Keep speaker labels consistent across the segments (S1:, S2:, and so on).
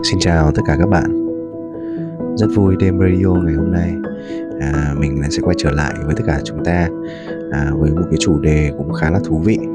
S1: Xin chào tất cả các bạn. Rất vui đêm radio ngày hôm nay mình sẽ quay trở lại với tất cả chúng ta với một cái chủ đề cũng khá là thú vị.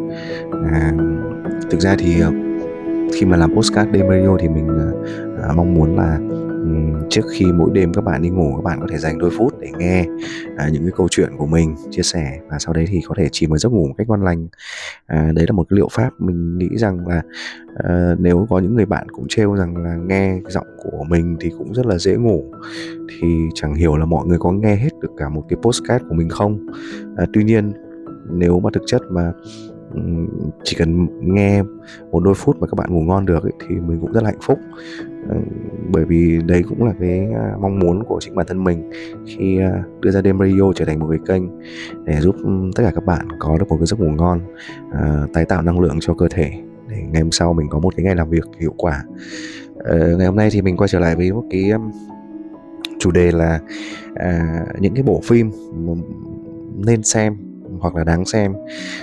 S1: Thực ra thì khi mà làm podcast đêm radio thì mình mong muốn là trước khi mỗi đêm các bạn đi ngủ, các bạn có thể dành đôi phút để nghe những cái câu chuyện của mình chia sẻ, và sau đấy thì có thể chìm vào giấc ngủ một cách ngon lành. Đấy là một cái liệu pháp mình nghĩ rằng là nếu có những người bạn cũng trêu rằng là nghe giọng của mình thì cũng rất là dễ ngủ, thì chẳng hiểu là mọi người có nghe hết được cả một cái podcast của mình không. Tuy nhiên nếu mà thực chất mà chỉ cần nghe một đôi phút mà các bạn ngủ ngon được ấy, thì mình cũng rất là hạnh phúc. Bởi vì đấy cũng là cái mong muốn của chính bản thân mình khi đưa ra đêm radio trở thành một cái kênh để giúp tất cả các bạn có được một cái giấc ngủ ngon, tái tạo năng lượng cho cơ thể để ngày hôm sau mình có một cái ngày làm việc hiệu quả. Ngày hôm nay thì mình quay trở lại với một cái chủ đề là những cái bộ phim nên xem hoặc là đáng xem,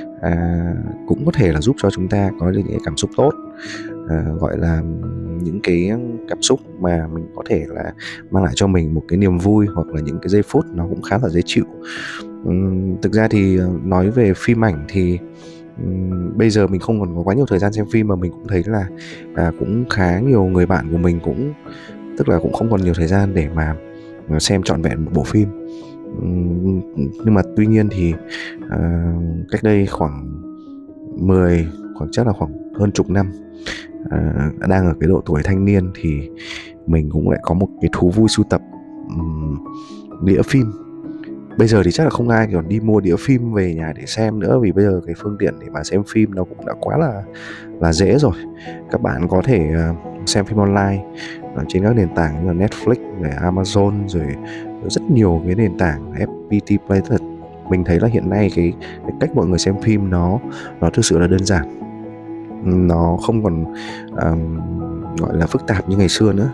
S1: cũng có thể là giúp cho chúng ta có được những cảm xúc tốt, gọi là những cái cảm xúc mà mình có thể là mang lại cho mình một cái niềm vui, hoặc là những cái giây phút nó cũng khá là dễ chịu. Thực ra thì nói về phim ảnh thì bây giờ mình không còn có quá nhiều thời gian xem phim, mà mình cũng thấy là cũng khá nhiều người bạn của mình cũng tức là cũng không còn nhiều thời gian để mà xem trọn vẹn một bộ phim. Nhưng mà tuy nhiên thì cách đây khoảng chắc là khoảng hơn chục năm, đang ở cái độ tuổi thanh niên, thì mình cũng lại có một cái thú vui sưu tập đĩa phim. Bây giờ thì chắc là không ai còn đi mua đĩa phim về nhà để xem nữa, vì bây giờ cái phương tiện để mà xem phim nó cũng đã quá là dễ rồi. Các bạn có thể xem phim online trên các nền tảng như là Netflix, rồi Amazon, rồi rất nhiều cái nền tảng FPT Play. Mình thấy là hiện nay cái cách mọi người xem phim nó thực sự là đơn giản, nó không còn gọi là phức tạp như ngày xưa nữa.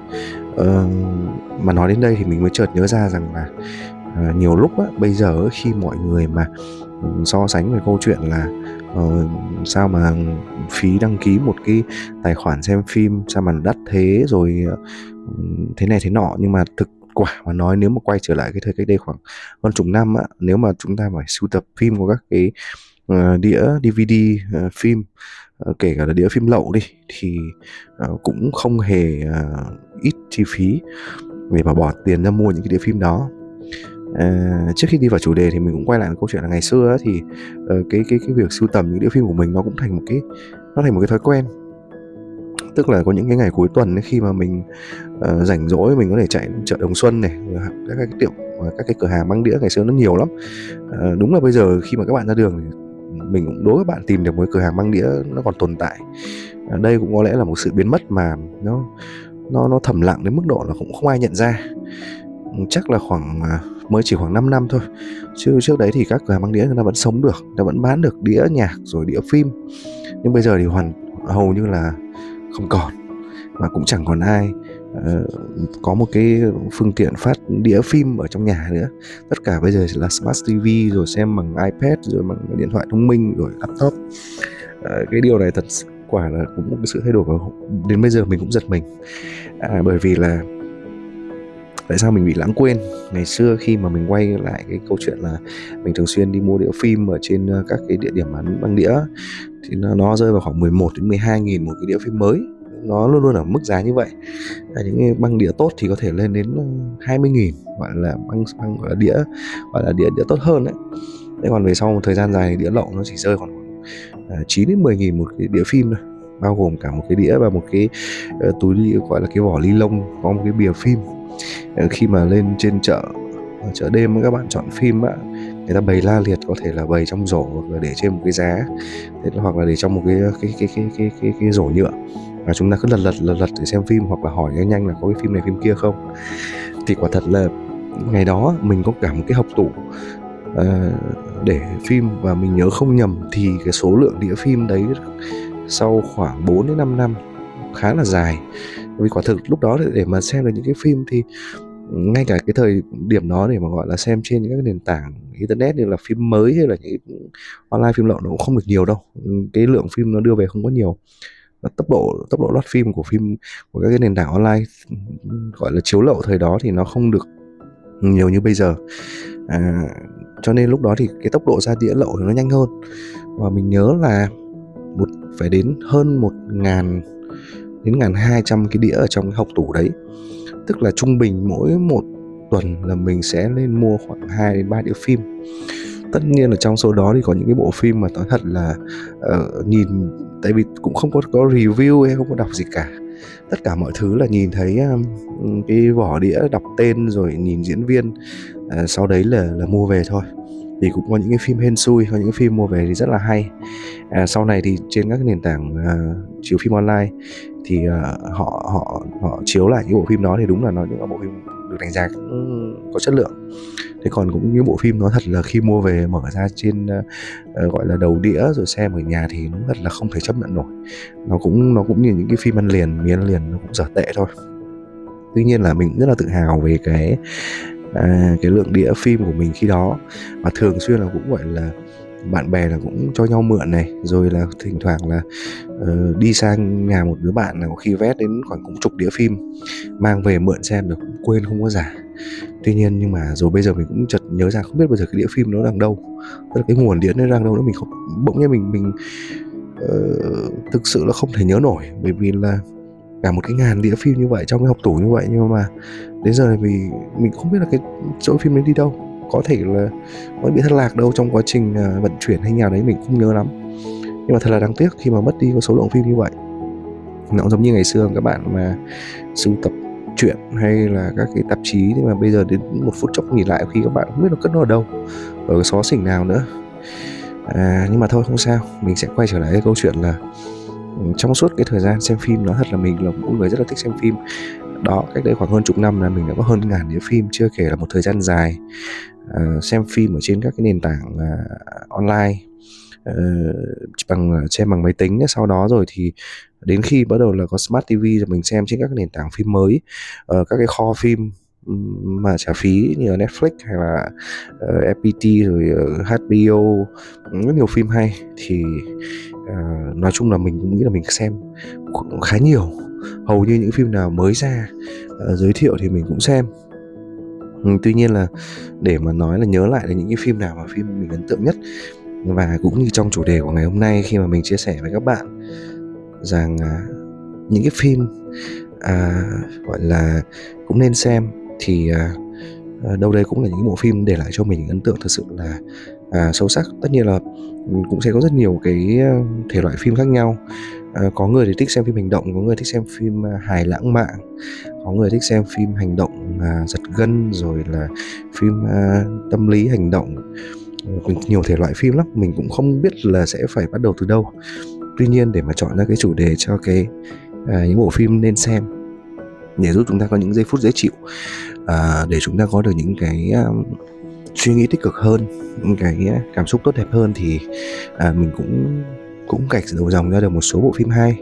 S1: Mà nói đến đây thì mình mới chợt nhớ ra rằng là nhiều lúc á, bây giờ khi mọi người mà so sánh về câu chuyện là sao mà phí đăng ký một cái tài khoản xem phim sao mà đắt thế, rồi thế này thế nọ, nhưng mà thực quả mà nói, nếu mà quay trở lại cái thời cách đây khoảng hơn chục năm á, nếu mà chúng ta phải sưu tập phim của các cái đĩa DVD phim, kể cả là đĩa phim lậu đi, thì cũng không hề ít chi phí để mà bỏ tiền ra mua những cái đĩa phim đó. Trước khi đi vào chủ đề thì mình cũng quay lại câu chuyện là ngày xưa á, thì cái việc sưu tầm những đĩa phim của mình nó cũng thành một cái thói quen. Tức là có những cái ngày cuối tuần ấy, khi mà mình rảnh rỗi, mình có thể chạy chợ Đồng Xuân này, các cái cửa hàng băng đĩa ngày xưa nó nhiều lắm. Đúng là bây giờ khi mà các bạn ra đường thì mình cũng đố các bạn tìm được một cái cửa hàng băng đĩa nó còn tồn tại. Đây cũng có lẽ là một sự biến mất mà nó thầm lặng đến mức độ là cũng không ai nhận ra. Chắc là mới chỉ khoảng 5 năm thôi, chứ trước đấy thì các cửa hàng băng đĩa người ta vẫn sống được, người ta vẫn bán được đĩa nhạc rồi đĩa phim. Nhưng bây giờ thì hầu như là không còn, mà cũng chẳng còn ai có một cái phương tiện phát đĩa phim ở trong nhà nữa. Tất cả bây giờ là Smart TV, rồi xem bằng iPad, rồi bằng điện thoại thông minh, rồi laptop. Cái điều này thật quả là cũng một cái sự thay đổi, đến bây giờ mình cũng giật mình. Bởi vì là tại sao mình bị lãng quên ngày xưa, khi mà mình quay lại cái câu chuyện là mình thường xuyên đi mua đĩa phim ở trên các cái địa điểm bán băng đĩa, thì nó rơi vào khoảng 11 đến 12 nghìn một cái đĩa phim mới. Nó luôn luôn ở mức giá như vậy. Những cái băng đĩa tốt thì có thể lên đến 20 nghìn, gọi là băng gọi là đĩa tốt hơn đấy. Thế còn về sau một thời gian dài thì đĩa lậu nó chỉ rơi khoảng 9 đến 10 nghìn một cái đĩa phim thôi, bao gồm cả một cái đĩa và một cái túi gọi là cái vỏ ly lông có một cái bìa phim. Khi mà lên trên chợ đêm các bạn chọn phim á, người ta bày la liệt, có thể là bày trong rổ, hoặc là để trên một cái giá, hoặc là để trong một cái rổ nhựa, và chúng ta cứ lật để xem phim, hoặc là hỏi nhanh là có cái phim này phim kia không. Thì quả thật là ngày đó mình có cả một cái hộc tủ để phim, và mình nhớ không nhầm thì cái số lượng đĩa phim đấy sau khoảng 4 đến 5 năm khá là dài. Vì quả thực lúc đó để mà xem được những cái phim thì ngay cả cái thời điểm đó để mà gọi là xem trên các nền tảng internet như là phim mới hay là những online phim lậu nó cũng không được nhiều đâu. Cái lượng phim nó đưa về không có nhiều. tốc độ load phim của các cái nền tảng online gọi là chiếu lậu thời đó thì nó không được nhiều như bây giờ. Cho nên lúc đó thì cái tốc độ ra đĩa lậu thì nó nhanh hơn. Và mình nhớ là phải đến hơn 1.000 đến 1.200 cái đĩa ở trong cái hộc tủ đấy. Tức là trung bình mỗi một tuần là mình sẽ lên mua khoảng 2 đến 3 đĩa phim. Tất nhiên là trong số đó thì có những cái bộ phim mà nói thật là nhìn, tại vì cũng không có review hay không có đọc gì cả. Tất cả mọi thứ là nhìn thấy cái vỏ đĩa, đọc tên rồi nhìn diễn viên, sau đấy là mua về thôi. Thì cũng có những cái phim hên xui, có những cái phim mua về thì rất là hay. Sau này thì trên các nền tảng chiếu phim online thì họ chiếu lại những bộ phim đó thì đúng là nó những bộ phim được đánh giá có chất lượng. Thế còn cũng những bộ phim nó thật là khi mua về mở ra trên gọi là đầu đĩa rồi xem ở nhà thì nó thật là không thể chấp nhận nổi. Nó cũng như những cái phim ăn liền, miếng ăn liền, nó cũng dở tệ thôi. Tuy nhiên là mình rất là tự hào về cái lượng đĩa phim của mình khi đó, và thường xuyên là cũng gọi là bạn bè là cũng cho nhau mượn này, rồi là thỉnh thoảng là đi sang nhà một đứa bạn là có khi vét đến khoảng cũng chục đĩa phim mang về mượn xem được, cũng quên không có giả. Tuy nhiên nhưng mà rồi bây giờ mình cũng chợt nhớ ra không biết bây giờ cái đĩa phim nó đang đâu, tức là cái nguồn đĩa nó đang đâu nữa, mình không, bỗng nhiên mình thực sự là không thể nhớ nổi, bởi vì là cả một cái ngàn đĩa phim như vậy trong cái hộc tủ như vậy, nhưng mà đến giờ này mình không biết là cái chỗ phim đấy đi đâu, có thể là nó bị thất lạc đâu trong quá trình vận chuyển hay nào đấy, mình không nhớ lắm. Nhưng mà thật là đáng tiếc khi mà mất đi một số lượng phim như vậy. Nó cũng giống như ngày xưa các bạn mà sưu tập truyện hay là các cái tạp chí, nhưng mà bây giờ đến một phút chốc nhìn lại khi các bạn không biết nó cất nó ở đâu, ở cái xó xỉnh nào nữa. Nhưng mà thôi không sao, mình sẽ quay trở lại cái câu chuyện là trong suốt cái thời gian xem phim, nói thật là mình là một người rất là thích xem phim. Đó, cách đây khoảng hơn chục năm là mình đã có hơn 1.000 đĩa phim, chưa kể là một thời gian dài xem phim ở trên các cái nền tảng online, xem bằng máy tính. Sau đó rồi thì đến khi bắt đầu là có Smart TV rồi mình xem trên các nền tảng phim mới, các cái kho phim mà trả phí như là Netflix hay là FPT rồi HBO, rất nhiều phim hay. Thì nói chung là mình cũng nghĩ là mình xem cũng khá nhiều, hầu như những phim nào mới ra giới thiệu thì mình cũng xem. Tuy nhiên là để mà nói là nhớ lại là những cái phim nào mà phim mình ấn tượng nhất, và cũng như trong chủ đề của ngày hôm nay khi mà mình chia sẻ với các bạn rằng những cái phim gọi là cũng nên xem, thì đâu đây cũng là những bộ phim để lại cho mình ấn tượng thật sự là sâu sắc. Tất nhiên là cũng sẽ có rất nhiều cái thể loại phim khác nhau. Có người thì thích xem phim hành động, có người thích xem phim hài lãng mạn, có người thích xem phim hành động giật gân, rồi là phim tâm lý hành động, nhiều thể loại phim lắm, mình cũng không biết là sẽ phải bắt đầu từ đâu. Tuy nhiên để mà chọn ra cái chủ đề cho cái những bộ phim nên xem để giúp chúng ta có những giây phút dễ chịu, để chúng ta có được những cái suy nghĩ tích cực hơn, những cái cảm xúc tốt đẹp hơn, thì mình cũng gạch đầu dòng ra được một số bộ phim hay.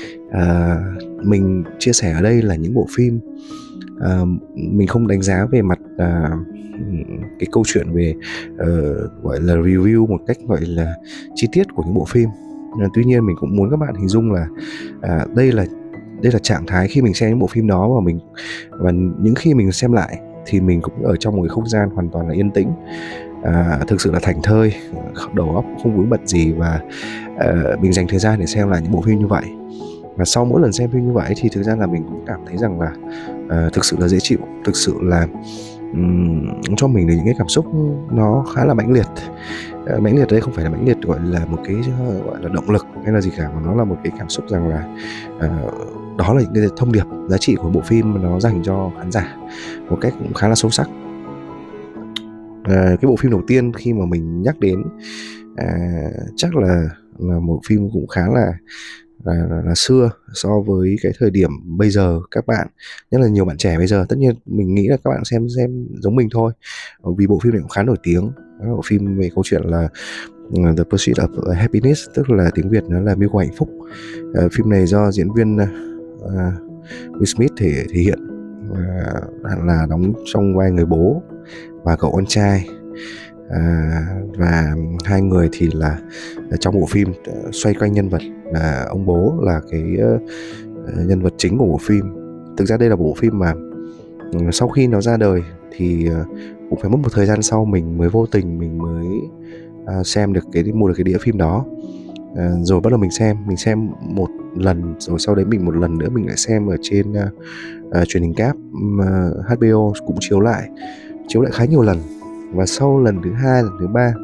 S1: Mình chia sẻ ở đây là những bộ phim mình không đánh giá về mặt cái câu chuyện về gọi là review một cách gọi là chi tiết của những bộ phim. Tuy nhiên mình cũng muốn các bạn hình dung là đây là trạng thái khi mình xem những bộ phim đó, và những khi mình xem lại thì mình cũng ở trong một cái không gian hoàn toàn là yên tĩnh, thực sự là thảnh thơi, đầu óc không vướng bận gì, và mình dành thời gian để xem lại những bộ phim như vậy. Và sau mỗi lần xem phim như vậy thì thực ra là mình cũng cảm thấy rằng là thực sự là dễ chịu, thực sự là cho mình được những cái cảm xúc nó khá là mãnh liệt. Mãnh liệt đây không phải là mãnh liệt gọi là một cái gọi là động lực hay là gì cả, mà nó là một cái cảm xúc rằng là đó là những cái thông điệp giá trị của bộ phim mà nó dành cho khán giả một cách cũng khá là sâu sắc. Cái bộ phim đầu tiên khi mà mình nhắc đến chắc là một phim cũng khá là xưa so với cái thời điểm bây giờ. Các bạn, nhất là nhiều bạn trẻ bây giờ, tất nhiên mình nghĩ là các bạn xem giống mình thôi, vì bộ phim này cũng khá nổi tiếng. Bộ phim về câu chuyện là The Pursuit of Happiness, tức là tiếng Việt nó là Mưu cầu hạnh phúc. Phim này do diễn viên Will Smith thể hiện, là đóng trong vai người bố và cậu con trai. Và hai người thì là trong bộ phim xoay quanh nhân vật là ông bố là cái nhân vật chính của bộ phim. Thực ra đây là bộ phim mà sau khi nó ra đời thì cũng phải mất một thời gian sau mình mới vô tình mình mới xem được mua được cái đĩa phim đó. Rồi bắt đầu mình xem một lần, rồi sau đấy mình một lần nữa mình lại xem ở trên truyền hình cáp, HBO cũng chiếu lại khá nhiều lần. Và sau lần thứ hai, lần thứ ba,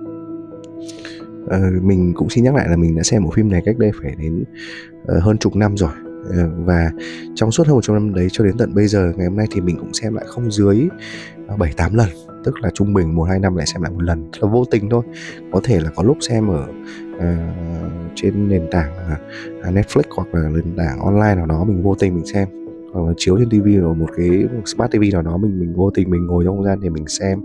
S1: mình cũng xin nhắc lại là mình đã xem bộ phim này cách đây phải đến hơn chục năm rồi. Và trong suốt hơn một chục năm đấy cho đến tận bây giờ, ngày hôm nay thì mình cũng xem lại không dưới 7-8 lần. Tức là trung bình 1-2 năm lại xem lại một lần, là vô tình thôi. Có thể là có lúc xem ở trên nền tảng Netflix hoặc là nền tảng online nào đó, mình vô tình mình xem, hoặc là chiếu trên TV ở một smart TV nào đó, mình vô tình mình ngồi trong không gian để mình xem.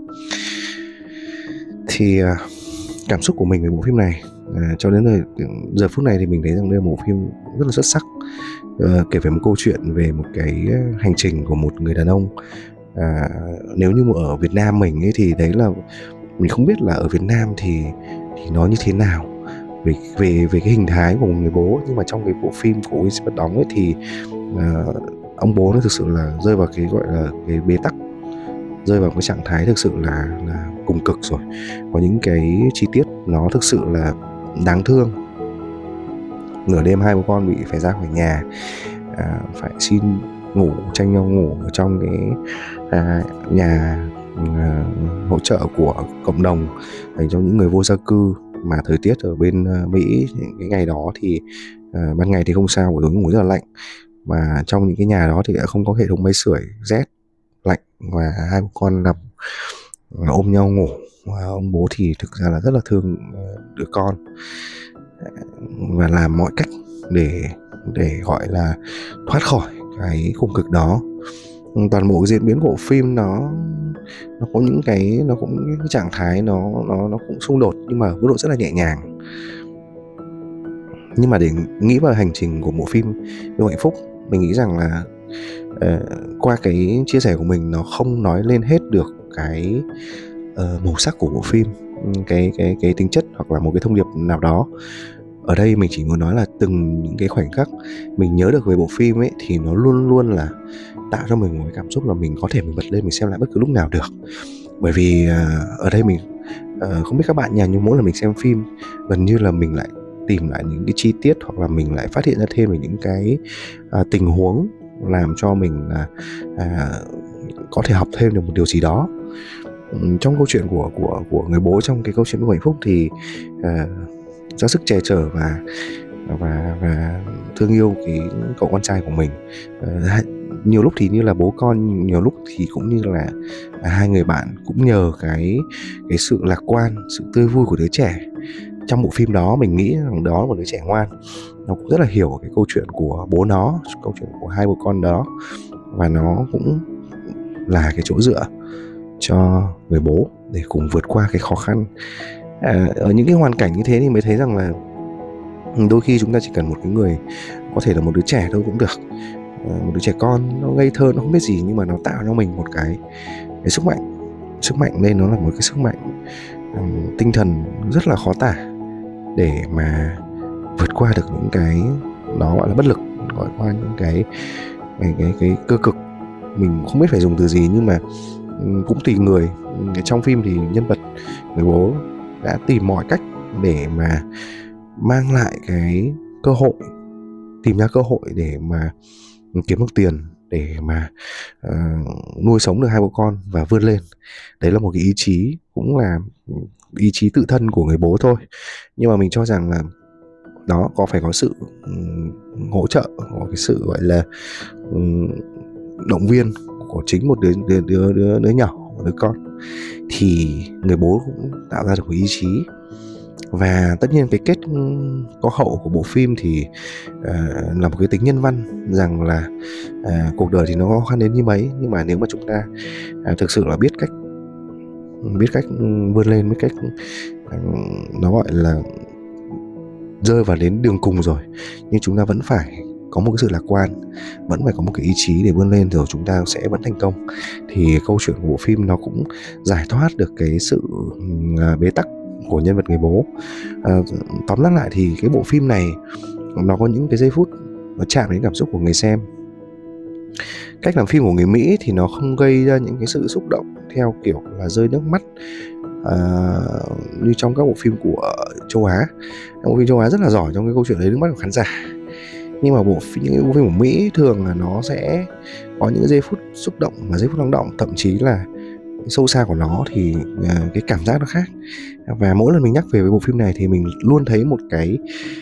S1: Thì cảm xúc của mình về bộ phim này cho đến giờ phút này thì mình thấy rằng đây là một phim rất là xuất sắc, kể về một câu chuyện về một cái hành trình của một người đàn ông. Nếu như mà ở Việt Nam mình ấy thì đấy là mình không biết là ở Việt Nam thì nó như thế nào về cái hình thái của một người bố, nhưng mà trong cái bộ phim của Will Smith đóng ấy thì ông bố nó thực sự là rơi vào cái gọi là cái bế tắc, rơi vào cái trạng thái thực sự là cùng cực rồi. Có những cái chi tiết nó thực sự là đáng thương. Nửa đêm hai bố con bị phải ra khỏi nhà, phải xin ngủ, tranh nhau ngủ ở trong cái nhà hỗ trợ của cộng đồng dành cho những người vô gia cư. Mà thời tiết ở bên Mỹ cái ngày đó thì ban ngày thì không sao, buổi tối ngủ rất là lạnh. Và trong những cái nhà đó thì đã không có hệ thống máy sưởi, rét lạnh, và hai bố con nằm ôm nhau ngủ. Và ông bố thì thực ra là rất là thương đứa con và làm mọi cách để gọi là thoát khỏi cái khung cực đó. Toàn bộ cái diễn biến của phim nó có những cái trạng thái nó cũng xung đột, nhưng mà mức độ rất là nhẹ nhàng. Nhưng mà để nghĩ vào hành trình của bộ phim Yêu Hạnh Phúc, mình nghĩ rằng là qua cái chia sẻ của mình nó không nói lên hết được cái màu sắc của bộ phim, cái tính chất hoặc là một cái thông điệp nào đó. Ở đây mình chỉ muốn nói là từng những cái khoảnh khắc mình nhớ được về bộ phim ấy thì nó luôn luôn là tạo cho mình một cái cảm xúc là mình có thể mình bật lên mình xem lại bất cứ lúc nào được. Bởi vì ở đây mình không biết các bạn nhưng mỗi lần mình xem phim gần như là mình lại tìm lại những cái chi tiết, hoặc là mình lại phát hiện ra thêm về những cái tình huống làm cho mình có thể học thêm được một điều gì đó. Trong câu chuyện của người bố trong cái câu chuyện của Hạnh Phúc thì ra sức che chở và thương yêu cái cậu con trai của mình. Nhiều lúc thì như là bố con, nhiều lúc thì cũng như là hai người bạn, cũng nhờ cái sự lạc quan, sự tươi vui của đứa trẻ trong bộ phim đó. Mình nghĩ rằng đó là một đứa trẻ ngoan, nó cũng rất là hiểu cái câu chuyện của bố nó, câu chuyện của hai bố con đó, và nó cũng là cái chỗ dựa cho người bố để cùng vượt qua cái khó khăn. Ở những cái hoàn cảnh như thế thì mới thấy rằng là đôi khi chúng ta chỉ cần một cái người, có thể là một đứa trẻ thôi cũng được, một đứa trẻ con nó ngây thơ, nó không biết gì, nhưng mà nó tạo cho mình một cái sức mạnh lên. Nó là một cái sức mạnh tinh thần rất là khó tả để mà vượt qua được những cái nó gọi là bất lực, gọi qua những cái cơ cực. Mình không biết phải dùng từ gì, nhưng mà cũng tùy người. Trong phim thì nhân vật người bố đã tìm mọi cách để mà mang lại cái cơ hội, tìm ra cơ hội để mà kiếm được tiền, để mà nuôi sống được hai bố con và vươn lên. Đấy là một cái ý chí, cũng là ý chí tự thân của người bố thôi. Nhưng mà mình cho rằng là đó phải có sự hỗ trợ, có cái sự gọi là động viên của chính một đứa nhỏ, một đứa con, thì người bố cũng tạo ra được một ý chí. Và tất nhiên cái kết có hậu của bộ phim thì là một cái tính nhân văn, rằng là cuộc đời thì nó khó khăn đến như mấy, nhưng mà nếu mà chúng ta thực sự là biết cách vươn lên, biết cách nó gọi là rơi vào đến đường cùng rồi, nhưng chúng ta vẫn phải có một cái sự lạc quan, vẫn phải có một cái ý chí để vươn lên, rồi chúng ta sẽ vẫn thành công. Thì câu chuyện của bộ phim nó cũng giải thoát được cái sự bế tắc của nhân vật người bố. Tóm lại thì cái bộ phim này nó có những cái giây phút nó chạm đến cảm xúc của người xem. Cách làm phim của người Mỹ thì nó không gây ra những cái sự xúc động theo kiểu là rơi nước mắt như trong các bộ phim của châu Á. Các bộ phim châu Á rất là giỏi trong cái câu chuyện lấy nước mắt của khán giả, nhưng mà những cái bộ phim của Mỹ thường là nó sẽ có những giây phút xúc động và giây phút lắng động, thậm chí là sâu xa của nó thì cái cảm giác nó khác. Và mỗi lần mình nhắc về cái bộ phim này thì mình luôn thấy một cái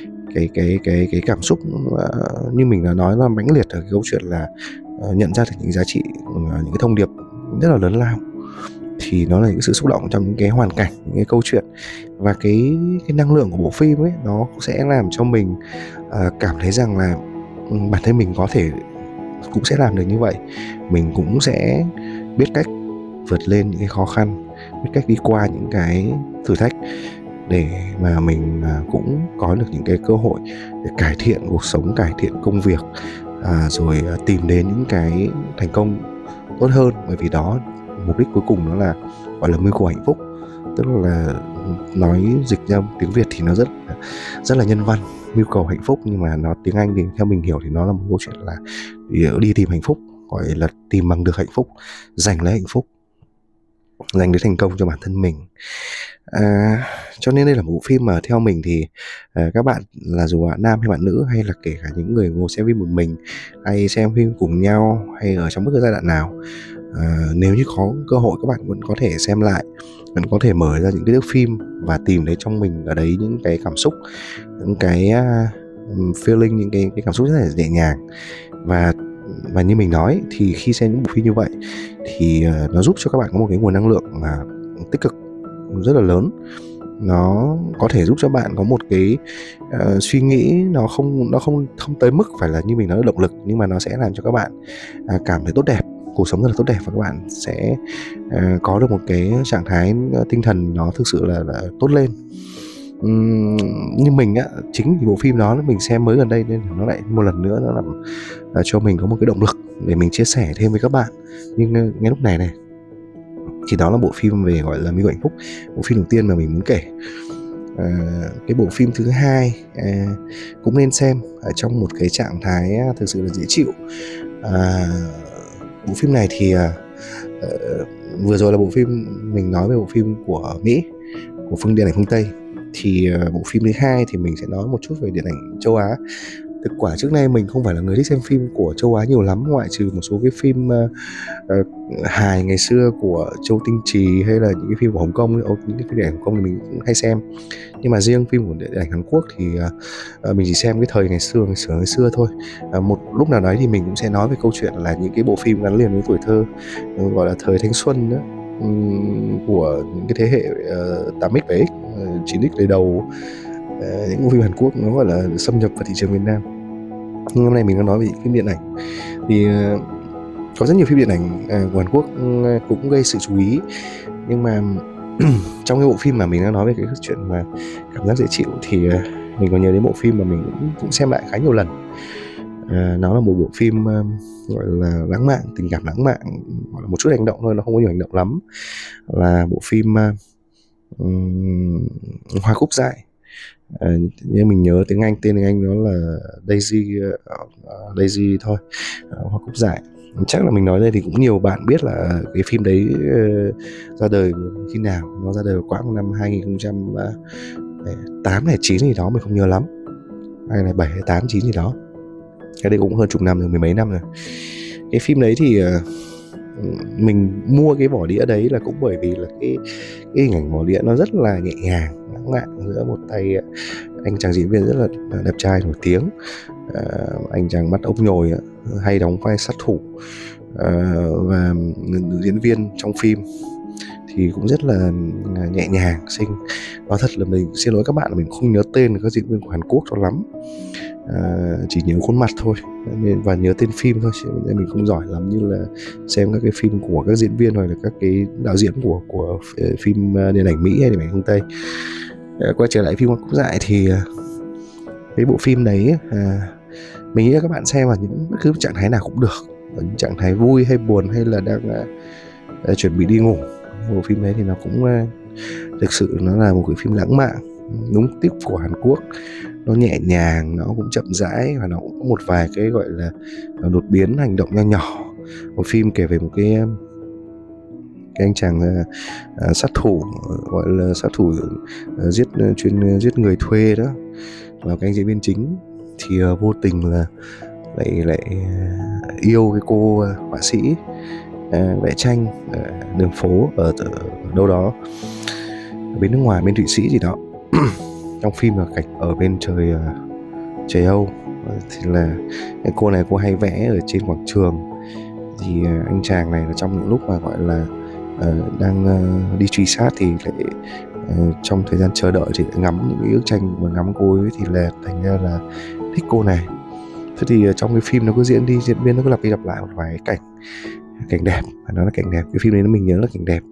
S1: cảm xúc như mình đã nói là mãnh liệt ở cái câu chuyện là nhận ra được những giá trị, những cái thông điệp rất là lớn lao. Thì nó là những sự xúc động trong những cái hoàn cảnh, những cái câu chuyện, và cái năng lượng của bộ phim ấy nó sẽ làm cho mình cảm thấy rằng là bản thân mình có thể cũng sẽ làm được như vậy. Mình cũng sẽ biết cách vượt lên những cái khó khăn, biết cách đi qua những cái thử thách để mà mình cũng có được những cái cơ hội để cải thiện cuộc sống, cải thiện công việc, rồi tìm đến những cái thành công tốt hơn. Bởi vì đó, mục đích cuối cùng nó là gọi là mưu cầu hạnh phúc, tức là nói dịch ra tiếng Việt thì nó rất là nhân văn, mưu cầu hạnh phúc, nhưng mà nó tiếng Anh thì theo mình hiểu thì nó là một câu chuyện là đi tìm hạnh phúc, gọi là tìm bằng được hạnh phúc, giành lấy hạnh phúc, giành lấy thành công cho bản thân mình. Cho nên đây là một bộ phim mà theo mình thì các bạn là dù là nam hay bạn nữ, hay là kể cả những người ngồi xem phim một mình, hay xem phim cùng nhau, hay ở trong bất cứ giai đoạn nào, nếu như có cơ hội các bạn vẫn có thể xem lại, vẫn có thể mở ra những cái thước phim và tìm thấy trong mình ở đấy những cái cảm xúc, những cái feeling, những cái cảm xúc rất là nhẹ nhàng. Và như mình nói thì khi xem những bộ phim như vậy thì nó giúp cho các bạn có một cái nguồn năng lượng tích cực rất là lớn. Nó có thể giúp cho bạn có một cái suy nghĩ nó không tới mức phải là như mình nói là động lực, nhưng mà nó sẽ làm cho các bạn cảm thấy tốt đẹp, cuộc sống rất là tốt đẹp, và các bạn sẽ có được một cái trạng thái tinh thần nó thực sự là tốt lên. Như mình á, chính vì bộ phim đó mình xem mới gần đây nên nó lại một lần nữa nó làm cho mình có một cái động lực để mình chia sẻ thêm với các bạn. Nhưng ngay lúc này thì đó là bộ phim về gọi là mưu cầu hạnh phúc, bộ phim đầu tiên mà mình muốn kể. Cái bộ phim thứ hai cũng nên xem ở trong một cái trạng thái thực sự là dễ chịu. Bộ phim này thì vừa rồi là bộ phim mình nói về bộ phim của Mỹ, của phương điện ảnh phương Tây. Thì bộ phim thứ hai thì mình sẽ nói một chút về điện ảnh châu Á. Thực quả trước nay mình không phải là người thích xem phim của châu Á nhiều lắm, ngoại trừ một số cái phim hài ngày xưa của Châu Tinh Trì, hay là những cái phim của Hồng Kông, những cái phim điện ảnh Hồng Kông thì mình cũng hay xem. Nhưng mà riêng phim của điện ảnh Hàn Quốc thì mình chỉ xem cái thời ngày xưa thôi. Một lúc nào đấy thì mình cũng sẽ nói về câu chuyện là những cái bộ phim gắn liền với tuổi thơ, gọi là thời thanh xuân đó, của những cái thế hệ 8X, 7X, 9X đời đầu. Những bộ phim Hàn Quốc nó gọi là xâm nhập vào thị trường Việt Nam. Nhưng hôm nay mình đang nói về phim điện ảnh thì có rất nhiều phim điện ảnh của Hàn Quốc cũng gây sự chú ý. Nhưng mà trong cái bộ phim mà mình đang nói về cái chuyện mà cảm giác dễ chịu thì mình còn nhớ đến bộ phim mà mình cũng xem lại khá nhiều lần. Nó là một bộ phim gọi là lãng mạn, tình cảm lãng mạn, gọi là một chút hành động thôi, nó không có nhiều hành động lắm. Là bộ phim Hoa Cúc Dại. Như mình nhớ tên tiếng Anh nó là Daisy thôi, Hoa Cúc Dại. Chắc là mình nói đây thì cũng nhiều bạn biết là cái phim đấy ra đời khi nào. Nó ra đời khoảng năm 2008 hay 9 gì đó, mình không nhớ lắm, 2007 hay 8, 9 gì đó. Cái đấy cũng hơn chục năm rồi, mười mấy năm rồi. Cái phim đấy thì mình mua cái vỏ đĩa đấy là cũng bởi vì là cái hình ảnh vỏ đĩa nó rất là nhẹ nhàng, lãng mạn, giữa một tay anh chàng diễn viên rất là đẹp trai nổi tiếng, anh chàng mắt ốc nhồi hay đóng vai sát thủ, và nữ diễn viên trong phim thì cũng rất là nhẹ nhàng, xinh. Nói thật là mình xin lỗi các bạn là mình không nhớ tên các diễn viên của Hàn Quốc cho lắm, chỉ nhớ khuôn mặt thôi và nhớ tên phim thôi, nên mình không giỏi lắm như là xem các cái phim của các diễn viên hoặc là các cái đạo diễn của phim điện ảnh Mỹ hay điện ảnh phương Tây. Quay trở lại phim Hoa Cúc Dại thì cái bộ phim đấy mình nghĩ là các bạn xem vào những bất cứ trạng thái nào cũng được, ở những trạng thái vui hay buồn, hay là đang chuẩn bị đi ngủ. Bộ phim đấy thì nó cũng thực sự nó là một cái phim lãng mạn, đúng tiếp của Hàn Quốc. Nó nhẹ nhàng, nó cũng chậm rãi và nó cũng có một vài cái gọi là đột biến hành động nho nhỏ. Một phim kể về một cái anh chàng sát thủ, gọi là sát thủ chuyên giết người thuê đó, là cái anh diễn viên chính, thì vô tình là lại yêu cái cô họa sĩ vẽ tranh ở đường phố ở đâu đó ở bên nước ngoài, bên Thụy Sĩ gì đó. Trong phim là cảnh ở bên trời Âu, thì là cái cô này cô hay vẽ ở trên quảng trường. Thì anh chàng này là trong những lúc mà gọi là đang đi truy sát thì lại trong thời gian chờ đợi thì lại ngắm những cái bức tranh mà ngắm cô ấy, thì là thành ra là thích cô này. Thế thì trong cái phim nó cứ diễn biến nó cứ lặp đi lặp lại một vài cái cảnh đẹp, và nó là cảnh đẹp. Cái phim đấy mình nhớ là cảnh đẹp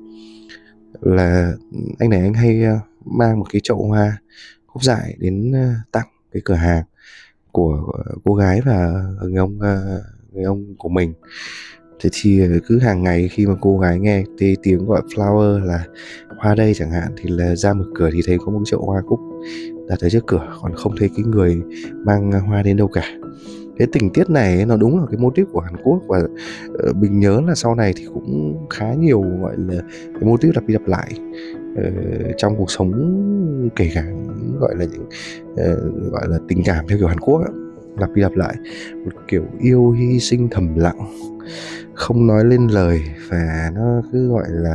S1: là anh này anh hay mang một cái chậu hoa cúc dại đến tặng cái cửa hàng của cô gái và người ông của mình. Thế thì cứ hàng ngày khi mà cô gái nghe tiếng gọi flower là hoa đây chẳng hạn, thì là ra mở cửa thì thấy có một cái chậu hoa cúc đặt ở trước cửa, còn không thấy cái người mang hoa đến đâu cả. Cái tình tiết này nó đúng là cái mô típ của Hàn Quốc, và mình nhớ là sau này thì cũng khá nhiều gọi là cái mô típ lặp đi lặp lại trong cuộc sống, kể cả gọi là những gọi là tình cảm theo kiểu Hàn Quốc ấy, lặp đi lặp lại một kiểu yêu hy sinh thầm lặng, không nói lên lời, và nó cứ gọi là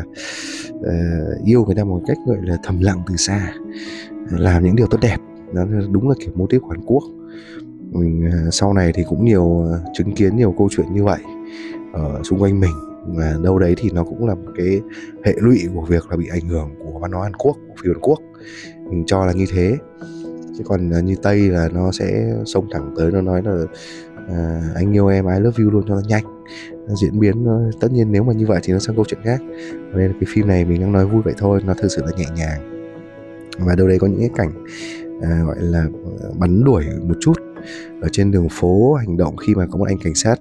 S1: yêu người ta một cách gọi là thầm lặng từ xa, làm những điều tốt đẹp. Nó đúng là kiểu mô típ của Hàn Quốc. Mình sau này thì cũng chứng kiến nhiều câu chuyện như vậy ở xung quanh mình, và đâu đấy thì nó cũng là một cái hệ lụy của việc là bị ảnh hưởng của văn hóa Hàn Quốc, của phim Hàn Quốc. Mình cho là như thế, chứ còn như Tây là nó sẽ xông thẳng tới, nó nói là anh yêu em, I love you luôn cho nó nhanh. Nó diễn biến tất nhiên nếu mà như vậy thì nó sang câu chuyện khác. Nên cái phim này mình đang nói vui vậy thôi, nó thực sự là nhẹ nhàng, và đâu đấy có những cái cảnh gọi là bắn đuổi một chút ở trên đường phố, hành động khi mà có một anh cảnh sát,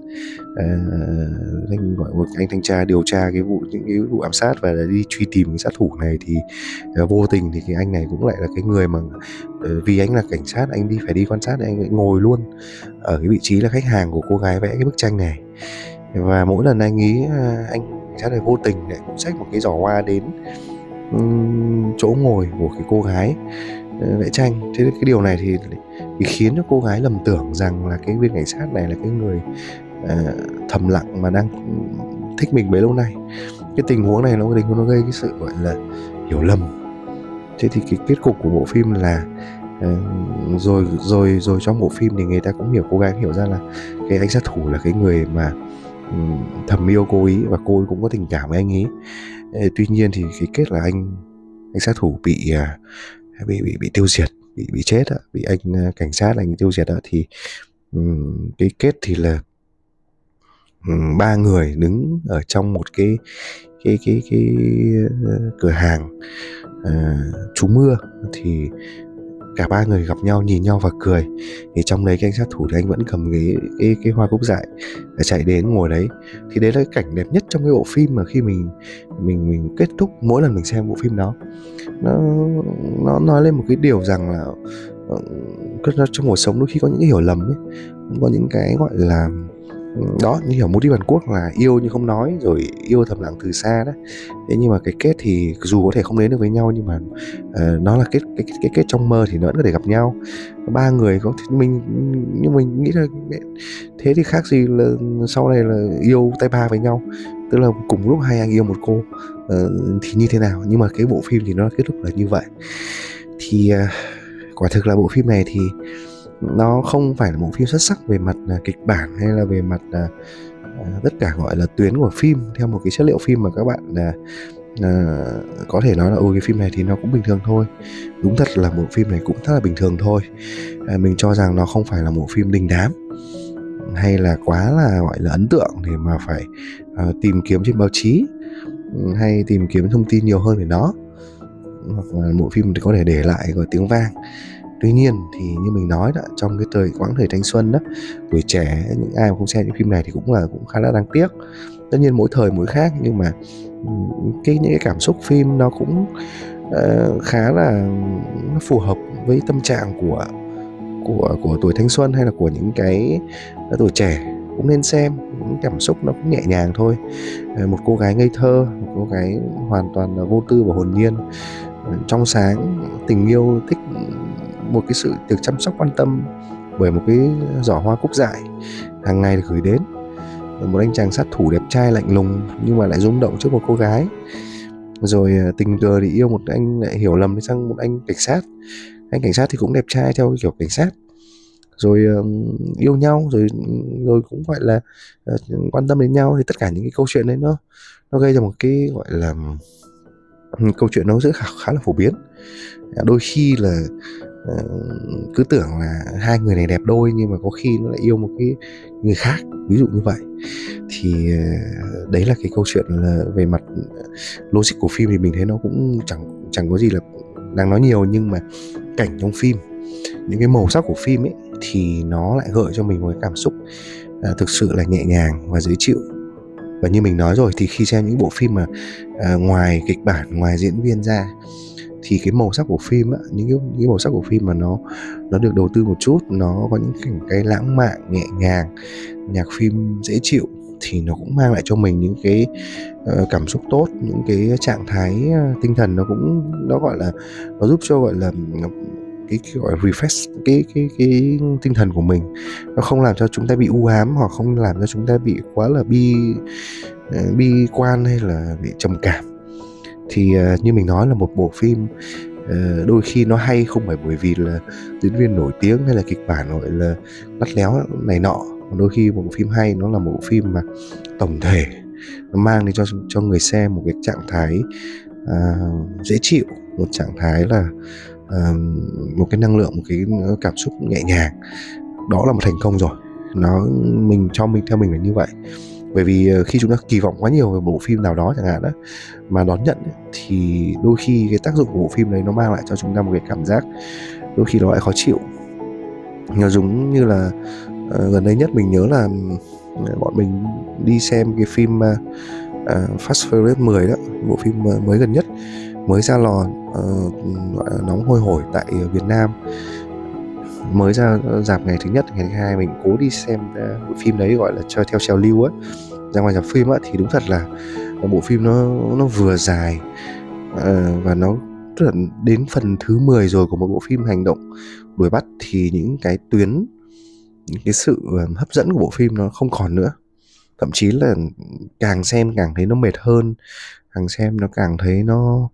S1: gọi một anh thanh tra điều tra những cái vụ ám sát và đi truy tìm cái sát thủ này, thì vô tình thì cái anh này cũng lại là cái người mà vì anh là cảnh sát, anh phải đi quan sát, anh lại ngồi luôn ở cái vị trí là khách hàng của cô gái vẽ cái bức tranh này. Và mỗi lần anh nghĩ anh cảnh sát này vô tình lại cũng xách một cái giỏ hoa đến chỗ ngồi của cái cô gái vẽ tranh. Thế cái điều này thì khiến cho cô gái lầm tưởng rằng là cái viên cảnh sát này là cái người thầm lặng mà đang thích mình bấy lâu nay. Cái tình huống này nó gây cái sự gọi là hiểu lầm. Thế thì cái kết cục của bộ phim là rồi trong bộ phim thì người ta cũng hiểu, cô gái hiểu ra là cái anh sát thủ là cái người mà thầm yêu cô ý, và cô ấy cũng có tình cảm với anh ấy. Tuy nhiên thì cái kết là anh sát thủ bị tiêu diệt, bị chết đó, bị anh cảnh sát anh tiêu diệt đó. Thì cái kết thì là 3 người đứng ở trong một cái cửa hàng trú mưa, thì cả 3 người gặp nhau, nhìn nhau và cười. Thì trong đấy cái anh sát thủ thì anh vẫn cầm cái hoa cúc dại chạy đến ngồi đấy. Thì đấy là cái cảnh đẹp nhất trong cái bộ phim mà khi mình kết thúc mỗi lần mình xem bộ phim đó. Nó nói lên một cái điều rằng là trong cuộc sống đôi khi có những cái hiểu lầm ấy, có những cái gọi là đó, như kiểu mô típ Hàn Quốc là yêu nhưng không nói, rồi yêu thầm lặng từ xa đó. Thế nhưng mà cái kết thì dù có thể không đến được với nhau, nhưng mà nó là cái kết trong mơ thì nó vẫn có thể gặp nhau. 3 người có nhưng mình nghĩ là thế thì khác gì là sau này là yêu tay ba với nhau, tức là cùng lúc hai anh yêu một cô thì như thế nào. Nhưng mà cái bộ phim thì nó kết thúc là như vậy. Thì quả thực là bộ phim này thì nó không phải là bộ phim xuất sắc về mặt kịch bản hay là về mặt tất cả gọi là tuyến của phim theo một cái chất liệu phim mà các bạn có thể nói là cái phim này thì nó cũng bình thường thôi. Đúng thật là bộ phim này cũng rất là bình thường thôi. Mình cho rằng nó không phải là bộ phim đình đám hay là quá là gọi là ấn tượng để mà phải tìm kiếm trên báo chí hay tìm kiếm thông tin nhiều hơn về nó, hoặc là bộ phim có thể để lại gọi tiếng vang. Tuy nhiên thì như mình nói đó, trong cái quãng thời thanh xuân đó, tuổi trẻ, những ai mà không xem những phim này thì cũng khá là đáng tiếc. Tất nhiên mỗi thời mỗi khác, nhưng mà những cái cảm xúc phim nó cũng khá là nó phù hợp với tâm trạng của tuổi thanh xuân hay là của những cái tuổi trẻ cũng nên xem. Những cảm xúc nó cũng nhẹ nhàng thôi. Một cô gái ngây thơ, một cô gái hoàn toàn là vô tư và hồn nhiên, trong sáng, tình yêu, thích một cái sự được chăm sóc quan tâm bởi một cái giỏ hoa cúc dại hàng ngày được gửi đến. Một anh chàng sát thủ đẹp trai lạnh lùng nhưng mà lại rung động trước một cô gái. Rồi tình cờ thì yêu một anh, lại hiểu lầm sang một anh cảnh sát. Anh cảnh sát thì cũng đẹp trai theo kiểu cảnh sát. Rồi yêu nhau, rồi cũng gọi là quan tâm đến nhau. Thì tất cả những cái câu chuyện đấy nó gây ra một cái gọi là câu chuyện nó rất khá là phổ biến. Đôi khi là cứ tưởng là hai người này đẹp đôi nhưng mà có khi nó lại yêu một cái người khác, ví dụ như vậy. Thì đấy là cái câu chuyện là về mặt logic của phim thì mình thấy nó cũng chẳng có gì là đáng nói nhiều. Nhưng mà cảnh trong phim, những cái màu sắc của phim ấy thì nó lại gợi cho mình một cái cảm xúc thực sự là nhẹ nhàng và dễ chịu. Và như mình nói rồi, thì khi xem những bộ phim mà ngoài kịch bản, ngoài diễn viên ra, thì cái màu sắc của phim á, những cái màu sắc của phim mà nó được đầu tư một chút, nó có những cái lãng mạn nhẹ nhàng, nhạc phim dễ chịu, thì nó cũng mang lại cho mình những cái cảm xúc tốt, những cái trạng thái tinh thần nó gọi là nó giúp cho gọi là cái gọi là refresh cái tinh thần của mình. Nó không làm cho chúng ta bị u ám, hoặc không làm cho chúng ta bị quá là bi quan hay là bị trầm cảm. Thì như mình nói là một bộ phim đôi khi nó hay không phải bởi vì là diễn viên nổi tiếng hay là kịch bản gọi là lắt léo này nọ. Đôi khi một bộ phim hay nó là một bộ phim mà tổng thể nó mang đến cho người xem một cái trạng thái dễ chịu, một trạng thái là một cái năng lượng, một cái cảm xúc nhẹ nhàng. Đó là một thành công rồi. Theo mình là như vậy. Bởi vì khi chúng ta kỳ vọng quá nhiều về bộ phim nào đó chẳng hạn đó, mà đón nhận ấy, thì đôi khi cái tác dụng của bộ phim đấy nó mang lại cho chúng ta một cái cảm giác đôi khi nó lại khó chịu. Nó giống như là gần đây nhất mình nhớ là bọn mình đi xem cái phim Fast Furious 10 đó, bộ phim mới gần nhất, mới ra lò, nóng hôi hổi tại Việt Nam, mới ra rạp ngày thứ nhất, ngày thứ hai mình cố đi xem bộ phim đấy, gọi là theo trào lưu á, ra ngoài rạp phim á. Thì đúng thật là bộ phim nó vừa dài và nó tức là đến phần thứ 10 rồi của một bộ phim hành động đuổi bắt, thì những cái tuyến, những cái sự hấp dẫn của bộ phim nó không còn nữa. Thậm chí là càng xem càng thấy nó mệt hơn, càng xem nó càng thấy nó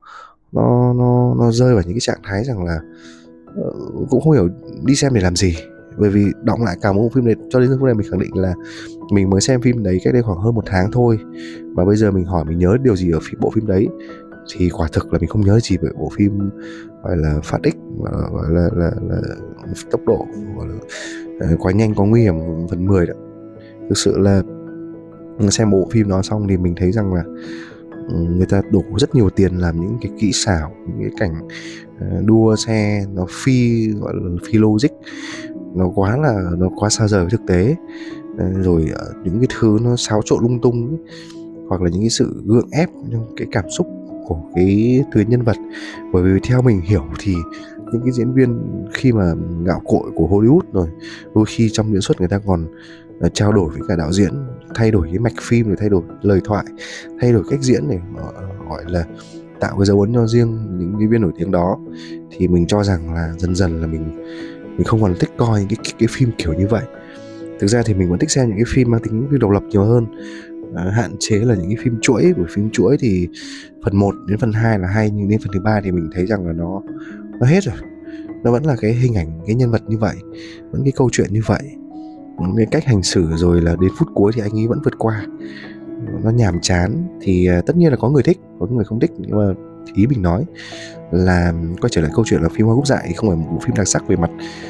S1: rơi vào những cái trạng thái rằng là cũng không hiểu đi xem để làm gì. Bởi vì đọng lại cả một bộ phim này, cho đến giờ phút này mình khẳng định là mình mới xem phim đấy cách đây khoảng hơn 1 tháng thôi, mà bây giờ mình hỏi mình nhớ điều gì ở bộ phim đấy thì quả thực là mình không nhớ gì về bộ phim gọi là phát ích, gọi là tốc độ gọi là quá nhanh quá nguy hiểm phần 10 đó. Thực sự là xem bộ phim đó xong thì mình thấy rằng là người ta đổ rất nhiều tiền làm những cái kỹ xảo, những cái cảnh đua xe nó gọi là phi logic, nó quá xa rời với thực tế, rồi những cái thứ nó xáo trộn lung tung ấy, hoặc là những cái sự gượng ép trong cái cảm xúc của cái tuyến nhân vật. Bởi vì theo mình hiểu thì những cái diễn viên khi mà gạo cội của Hollywood rồi, đôi khi trong diễn xuất người ta còn trao đổi với cả đạo diễn, thay đổi cái mạch phim, rồi thay đổi lời thoại, thay đổi cách diễn để gọi là tạo cái dấu ấn cho riêng những diễn viên nổi tiếng đó. Thì mình cho rằng là dần dần là mình không còn thích coi những cái phim kiểu như vậy. Thực ra thì mình vẫn thích xem những cái phim mang tính độc lập nhiều hơn, hạn chế là những cái phim chuỗi. Bởi phim chuỗi thì phần 1 đến phần 2 là hay, nhưng đến phần thứ 3 thì mình thấy rằng là nó hết rồi. Nó vẫn là cái hình ảnh, cái nhân vật như vậy, vẫn cái câu chuyện như vậy, cái cách hành xử, rồi là đến phút cuối thì anh ấy vẫn vượt qua. Nó nhàm chán thì tất nhiên là có người thích, có người không thích. Nhưng mà ý mình nói là quay trở lại câu chuyện là phim Hoa Cúc Dại thì không phải một bộ phim đặc sắc về mặt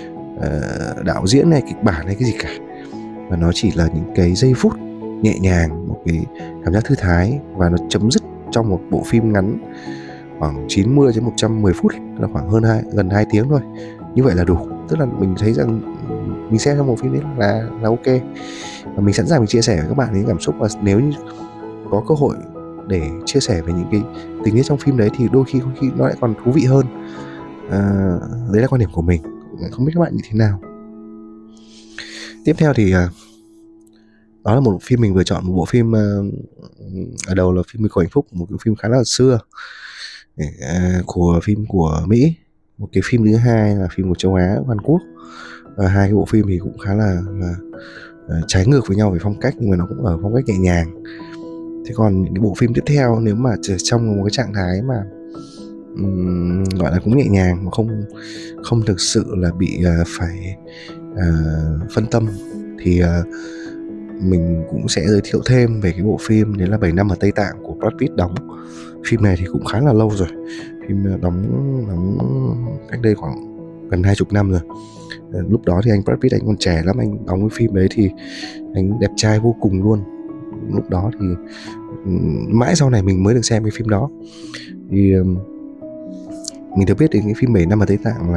S1: đạo diễn hay kịch bản hay cái gì cả, mà nó chỉ là những cái giây phút nhẹ nhàng, một cái cảm giác thư thái, và nó chấm dứt trong một bộ phim ngắn khoảng 90 đến 110 phút, là khoảng gần 2 tiếng thôi. Như vậy là đủ. Tức là mình thấy rằng mình xem trong bộ phim đấy là ok, và mình sẵn sàng mình chia sẻ với các bạn những cảm xúc. Và nếu như có cơ hội để chia sẻ về những cái tình tiết trong phim đấy thì đôi khi nó lại còn thú vị hơn. Đấy là quan điểm của mình, không biết các bạn như thế nào. Tiếp theo thì đó là một phim mình vừa chọn, một bộ phim ở đầu là phim Miracle Hạnh Phúc, một cái phim khá là xưa của phim của Mỹ. Một cái phim thứ hai là phim của châu Á, Hàn Quốc. Hai cái bộ phim thì cũng khá là trái ngược với nhau về phong cách, nhưng mà nó cũng ở phong cách nhẹ nhàng. Thế còn những cái bộ phim tiếp theo, nếu mà trong một cái trạng thái mà gọi là cũng nhẹ nhàng, mà không thực sự là bị phải phân tâm, thì mình cũng sẽ giới thiệu thêm về cái bộ phim đấy là 7 năm ở Tây Tạng của Brad Pitt đóng. Phim này thì cũng khá là lâu rồi, phim đóng cách đây khoảng gần 20 năm rồi. Lúc đó thì anh Brad Pitt anh còn trẻ lắm, anh đóng cái phim đấy thì anh đẹp trai vô cùng luôn. Lúc đó thì mãi sau này mình mới được xem cái phim đó. Thì mình được biết đến cái phim 7 năm ở Tây Tạng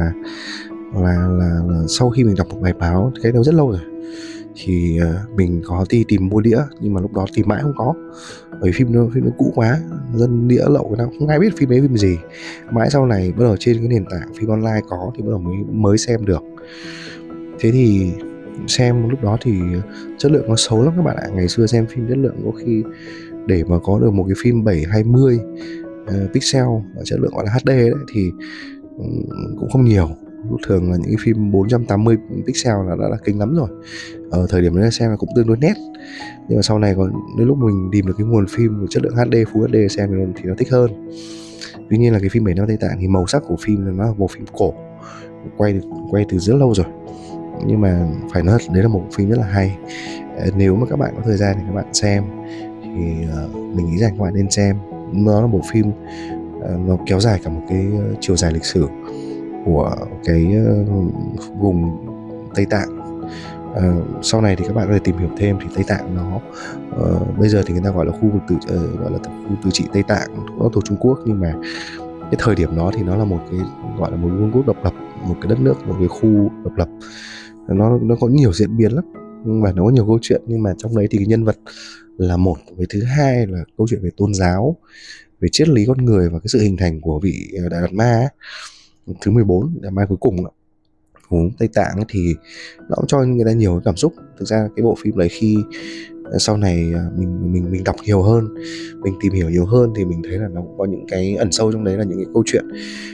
S1: là sau khi mình đọc một bài báo cái đó rất lâu rồi, thì mình có tìm mua đĩa, nhưng mà lúc đó tìm mãi không có, bởi phim nó cũ quá, dân đĩa lậu nó không ai biết phim đấy phim gì. Mãi sau này bắt đầu trên cái nền tảng phim online có thì bắt đầu mới xem được. Thế thì xem lúc đó thì chất lượng nó xấu lắm các bạn ạ. Ngày xưa xem phim chất lượng có khi để mà có được một cái phim 720 pixel và chất lượng gọi là HD đấy thì cũng không nhiều. Lúc thường là những cái phim 480 pixel là đã là kinh lắm rồi. Ở thời điểm đấy xem là cũng tương đối nét. Nhưng mà sau này còn đến lúc mình tìm được cái nguồn phim với chất lượng HD, Full HD xem thì nó thích hơn. Tuy nhiên là cái phim 7 năm Tây Tạng thì màu sắc của phim nó là một phim cổ, quay từ rất lâu rồi. Nhưng mà phải nói đấy là một phim rất là hay. Nếu mà các bạn có thời gian thì các bạn xem, thì mình nghĩ rằng các bạn nên xem. Nó là bộ phim nó kéo dài cả một cái chiều dài lịch sử của cái vùng Tây Tạng. Sau này thì các bạn có thể tìm hiểu thêm thì Tây Tạng nó bây giờ thì người ta gọi là khu vực gọi là khu tự trị Tây Tạng, nó thuộc Trung Quốc, nhưng mà cái thời điểm đó thì nó là một cái gọi là một vương quốc độc lập, một cái đất nước, một cái khu độc lập. Nó có nhiều diễn biến lắm và nó có nhiều câu chuyện, nhưng mà trong đấy thì cái nhân vật là một, với thứ hai là câu chuyện về tôn giáo, về triết lý con người và cái sự hình thành của vị Đại Lạt Ma thứ 14, Đại Ma cuối cùng của Tây Tạng thì nó cũng cho người ta nhiều cảm xúc. Thực ra cái bộ phim đấy khi sau này mình đọc nhiều hơn, mình tìm hiểu nhiều hơn thì mình thấy là nó cũng có những cái ẩn sâu trong đấy, là những cái câu chuyện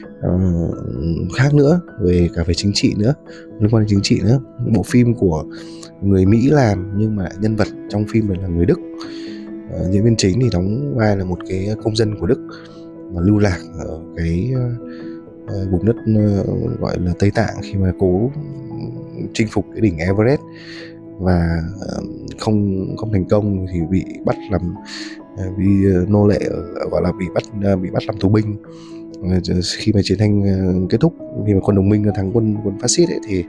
S1: khác nữa, về chính trị nữa, liên quan đến chính trị nữa. Bộ phim của người Mỹ làm nhưng mà nhân vật trong phim này là người Đức. Diễn viên chính thì đóng vai là một cái công dân của Đức mà lưu lạc ở cái vùng đất gọi là Tây Tạng khi mà cố chinh phục cái đỉnh Everest, và không thành công thì bị bắt làm bị nô lệ, gọi là bị bắt làm tù binh. Khi mà chiến tranh kết thúc, khi mà quân đồng minh thắng quân phát xít ấy, thì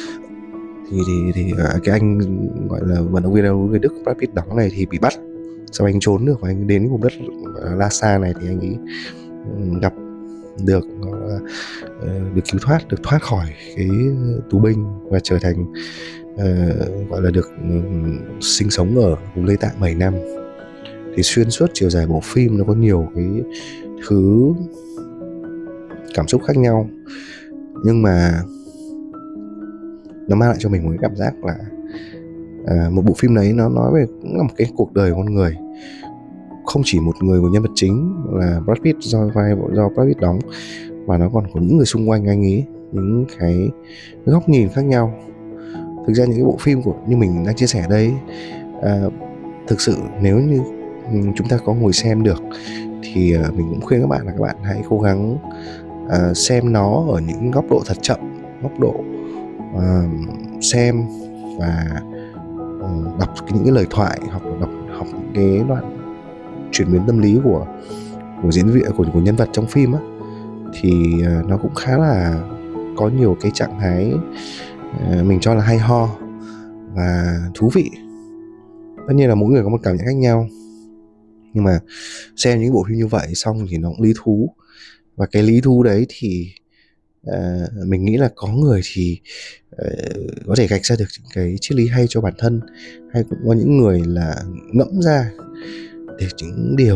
S1: cái anh gọi là vận động viên người Đức Brad Pitt đóng này thì bị bắt. Sau anh trốn được và anh đến vùng đất Lhasa này thì anh ấy gặp được cứu thoát, được thoát khỏi cái tù binh và trở thành gọi là được sinh sống ở vùng Tây Tạng 7 năm. Thì xuyên suốt chiều dài bộ phim nó có nhiều cái thứ cảm xúc khác nhau, nhưng mà nó mang lại cho mình một cái cảm giác là một bộ phim đấy nó nói về cũng là một cái cuộc đời con người, không chỉ một người của nhân vật chính là Brad Pitt do Brad Pitt đóng, mà nó còn có những người xung quanh anh ấy, những cái góc nhìn khác nhau. Thực ra những cái bộ phim như mình đang chia sẻ đây, thực sự nếu như chúng ta có ngồi xem được thì mình cũng khuyên các bạn là các bạn hãy cố gắng xem nó ở những góc độ thật chậm, góc độ xem và đọc những cái lời thoại, học những cái đoạn chuyển biến tâm lý của diễn viên, của nhân vật trong phim á, thì nó cũng khá là có nhiều cái trạng thái mình cho là hay ho và thú vị. Tất nhiên là mỗi người có một cảm nhận khác nhau, nhưng mà xem những bộ phim như vậy xong thì nó cũng lý thú. Và cái lý thú đấy thì mình nghĩ là có người thì có thể gạch ra được những cái triết lý hay cho bản thân, hay cũng có những người là ngẫm ra để những điều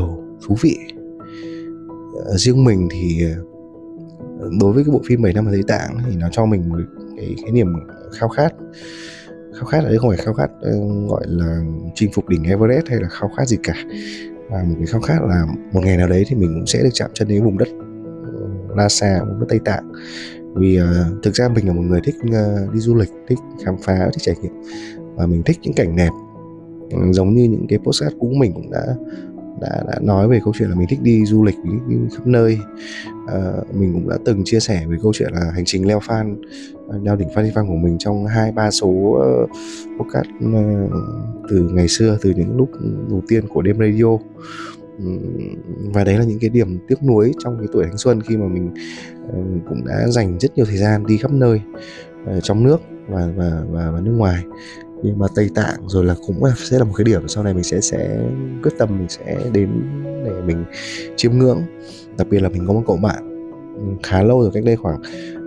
S1: thú vị. Riêng mình thì đối với cái bộ phim 7 năm ở Tây Tạng thì nó cho mình cái niềm khao khát ở đây không phải khao khát gọi là chinh phục đỉnh Everest hay là khao khát gì cả, và một cái khao khát là một ngày nào đấy thì mình cũng sẽ được chạm chân đến vùng đất Lhasa, vùng đất Tây Tạng. Vì thực ra mình là một người thích đi du lịch, thích khám phá, thích trải nghiệm, và mình thích những cảnh đẹp. Giống như những cái postcard cũ mình cũng đã nói về câu chuyện là mình thích đi du lịch, mình thích đi khắp nơi. Mình cũng đã từng chia sẻ về câu chuyện là hành trình leo đỉnh Phan Xipang của mình trong 2-3 số podcast từ ngày xưa, từ những lúc đầu tiên của đêm radio. Và đấy là những cái điểm tiếc nuối trong cái tuổi thanh xuân, khi mà mình cũng đã dành rất nhiều thời gian đi khắp nơi trong nước và nước ngoài. Nhưng mà Tây Tạng rồi là cũng sẽ là một cái điểm sau này mình sẽ quyết tâm mình sẽ đến để mình chiêm ngưỡng. Đặc biệt là mình có một cậu bạn khá lâu rồi, cách đây khoảng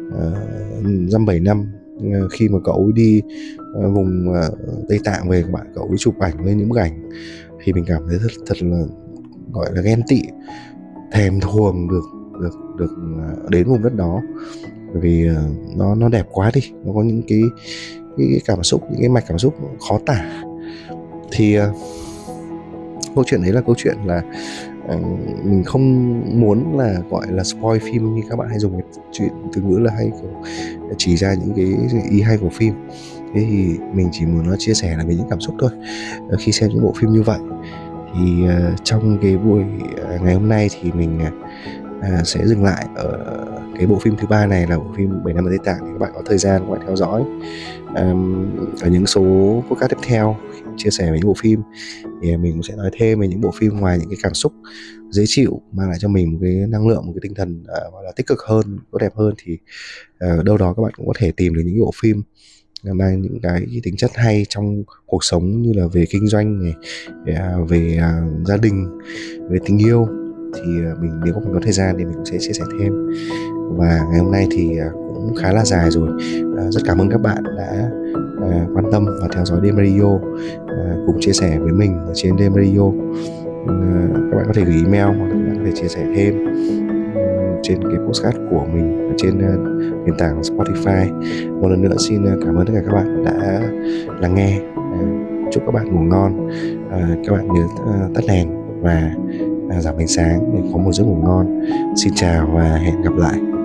S1: 7 năm, khi mà cậu ấy đi vùng Tây Tạng về, bạn cậu ấy chụp ảnh lên những bức ảnh thì mình cảm thấy thật là gọi là ghen tị, thèm thuồng được đến vùng đất đó, bởi vì nó đẹp quá đi, nó có những cái cảm xúc, những cái mạch cảm xúc khó tả. Thì câu chuyện đấy là câu chuyện là mình không muốn là gọi là spoil phim như các bạn hay dùng cái chuyện từ ngữ là hay chỉ ra những cái ý hay của phim. Thế thì mình chỉ muốn nó chia sẻ là về những cảm xúc thôi khi xem những bộ phim như vậy. Thì trong cái buổi ngày hôm nay thì mình sẽ dừng lại ở cái bộ phim thứ 3 này, là bộ phim 7 năm ở Tây Tạng. Thì các bạn có thời gian các bạn theo dõi ở những số podcast tiếp theo chia sẻ về những bộ phim, thì mình cũng sẽ nói thêm về những bộ phim ngoài những cái cảm xúc dễ chịu, mang lại cho mình một cái năng lượng, một cái tinh thần gọi là tích cực hơn, tốt đẹp hơn. Thì đâu đó các bạn cũng có thể tìm được những bộ phim mang những cái tính chất hay trong cuộc sống, như là về kinh doanh này, về gia đình, về tình yêu. Thì mình nếu mình có thời gian thì mình cũng sẽ chia sẻ thêm. Và ngày hôm nay thì cũng khá là dài rồi. Rất cảm ơn các bạn đã quan tâm và theo dõi đêm radio, cùng chia sẻ với mình ở trên đêm radio. Các bạn có thể gửi email hoặc là các bạn có thể chia sẻ thêm trên cái postcard của mình ở trên nền tảng Spotify. Một lần nữa xin cảm ơn tất cả các bạn đã lắng nghe. Chúc các bạn ngủ ngon. Các bạn nhớ tắt đèn và giảm ánh sáng để có một giấc ngủ ngon. Xin chào và hẹn gặp lại.